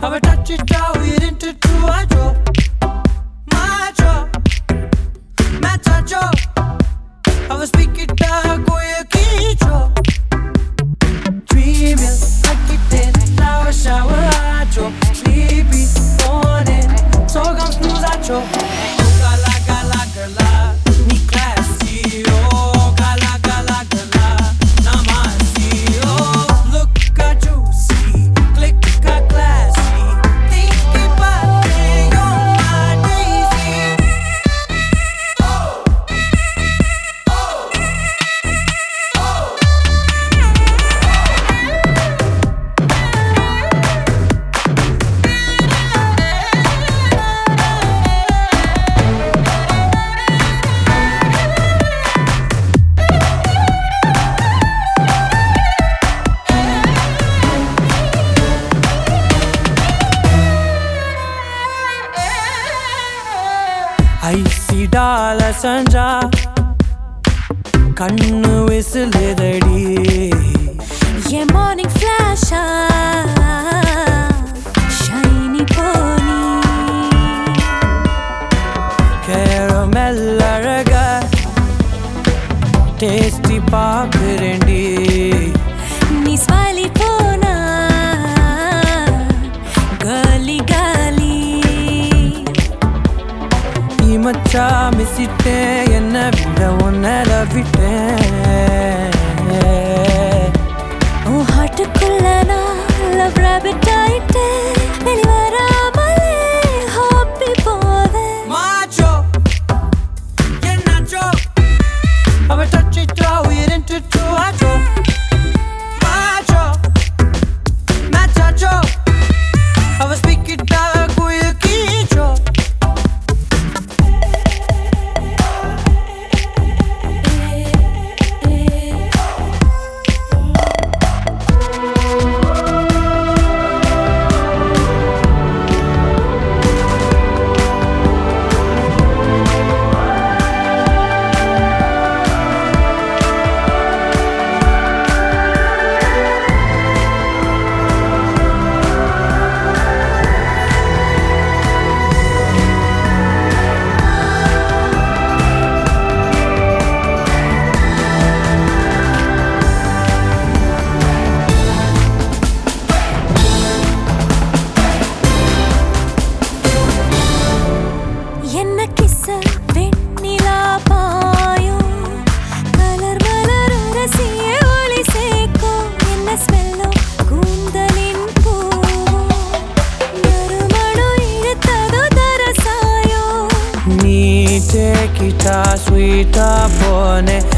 Have a touch it out, we didn't do my job. My job, my job. Have a speak it out, go your key job. Dreaming, like it in, shower, I drop. Sleepy, morning, so come snooze, I drop. Gala, gala, gala, me classy, oh. Gala, gala, gala, namasi, oh. Look at juicy, click at classy. Think about me, you're my daisy. ஐசி டால சஞ்சா கண்ணு விசிலுதடி என் morning ஃபிளாஷா shiny pony caramel அழக tasty பாக்குறேன்டி நீ ஸ்மைலி போனா காலி காலி மச்சா மிசிட்டேன் என்ன விட உன்னல விட்டேன் உன் ஹார்ட்டுக்குள்ள நான் லவ் ராபிட் ஆயிட்டேன் வெளிவராமலே ஹாப்பி போவேன் மாச்சோ என்னாச்சோ அவ touch it out, we didn't do our job. மாச்சோ மாச்சாச்சோ அவ speak it out, go your key job. என்ன கிஸ்ஸ வெண்ணிலா பாயும் கலர் மலர் ரசிய ஒளி சேர்க்கும் என்ன ஸ்மெல்லோ கூந்தலின் பூவும் நறுமணம் இழுத்ததோ தரசாயோ நீ take it out, sweet up on it.